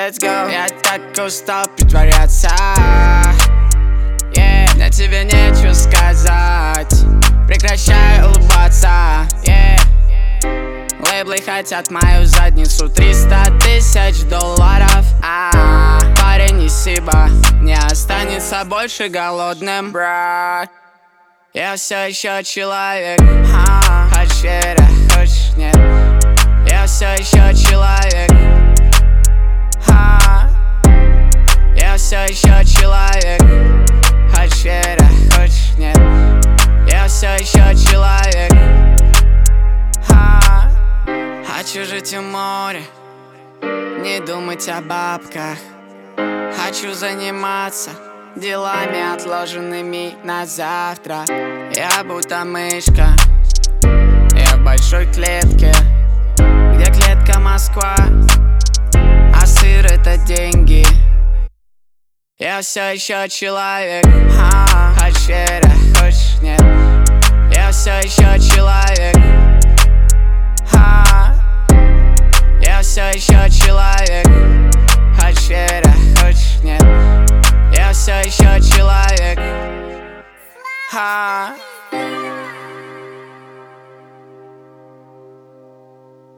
let's go. Я так устал притворяться, на тебе нечего сказать. Прекращай улыбаться, Лейблы хотят мою задницу, 300 тысяч долларов. Парень из Сиба не останется больше голодным, брат. Я все еще человек, хочешь веря, хочешь нет. Я все еще человек, я все еще человек, хочешь веря, хочешь нет. Я все еще человек, хочу жить у моря, не думать о бабках. Хочу заниматься делами, отложенными на завтра. Я будто мышка, я в большой клетке, где клетка Москва, а сыр это деньги. Я все еще человек, хочешь веря, хочешь нет. Я все еще человек.